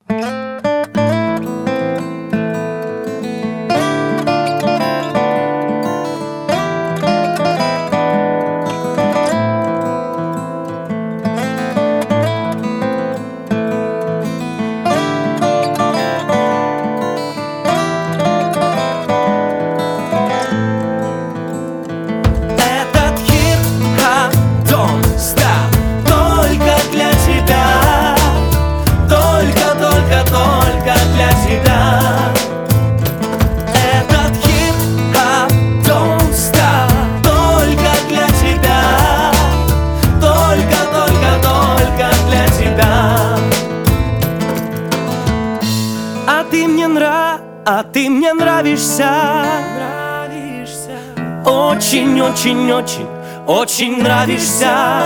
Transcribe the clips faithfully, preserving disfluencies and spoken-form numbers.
А ты мне нрав, а ты мне нравишься, очень, очень, очень, очень нравишься.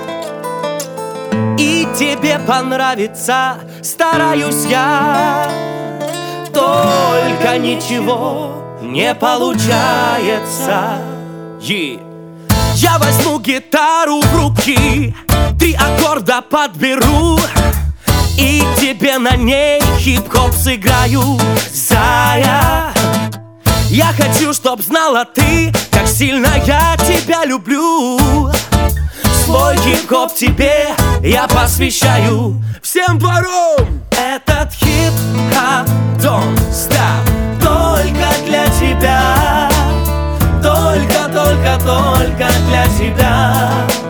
И тебе понравится, стараюсь я, только ничего не получается. Yeah. Я возьму гитару в руки, три аккорда подберу, и тебе на ней хип-хоп сыграю, зая. Я хочу, чтоб знала ты, как сильно я тебя люблю. Свой хип-хоп тебе я посвящаю. Всем двором! Этот хип-хоп don't stop, только для тебя, только, только, только для тебя.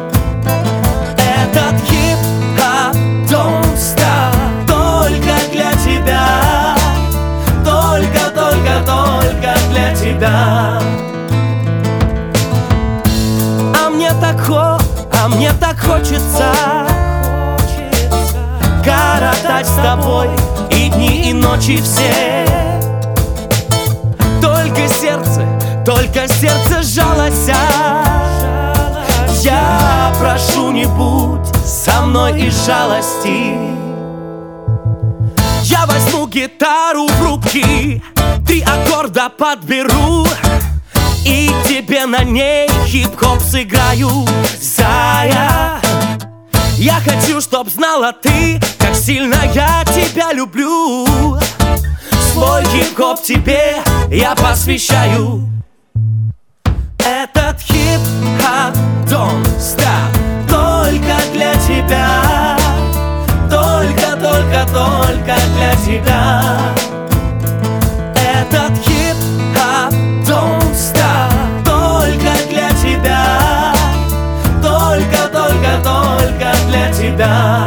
Этот хип-хоп don't stop, только для тебя, только, только, только для тебя. А мне так хо, а мне так хочется коротать с тобой и дни, и ночи все. Только сердце, только сердце жалость. Я прошу, не будь со мной из жалости. Я возьму гитару в руки, три аккорда подберу, и тебе на ней хип-хоп сыграю, зая. Я хочу, чтоб знала ты, как сильно я тебя люблю. Свой хип-хоп тебе я посвящаю. Этот хип-хоп don't stop, только для тебя, только, только, только для тебя. Этот хип-хоп don't stop, только для тебя, только, только, только для тебя.